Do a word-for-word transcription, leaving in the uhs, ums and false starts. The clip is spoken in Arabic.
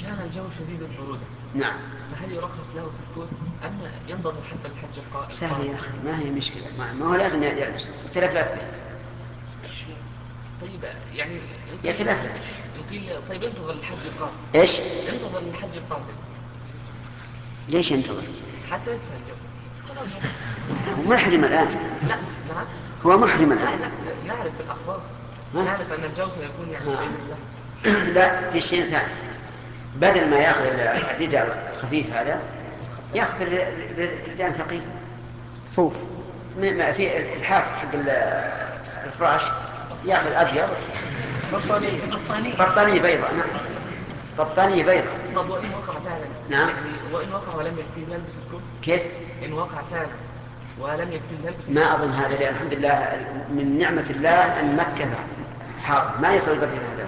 كان الجو شديد البرودة نعم. فهل يرخص له في الكوت أم ينتظر حتى الحج القا- سهل يا القادم؟ أخي، ما هي مشكلة، ما, ما هو لازم يلبس يتلفلف به. طيب يعني إن قيل يتلفلف. إن قيل طيب انتظر الحج القادم. إيش؟ انتظر الحج القادم ليش ينتظر؟ حتى يدفع الجو. خلاص. هو محرم الآن. لا. نعم. هو محرم لا الآن. لا نعرف في الأخبار. ها؟ نعرف أن الجو سيكون يعني ها. سيئا له. لا، في شيء ثاني. بدل ما ياخذ الرداء الخفيف هذا ياخذ الرداء ثقيل صوف، ما في الحاف حق الفراش ياخذ ابيض. بطانية. بطانية بيضاء. نعم، بطانية بيضاء. طب وإن وقع فعلا نعم. يعني وإن وقع ولم يكفيه يلبس الكوت؟ كيف؟ إن وقع فعلا ولم يكفيه يلبس ما الكوت؟ اظن هذا، لان الحمد لله من نعمة الله ان مكة حار ما يصل البرد هذا.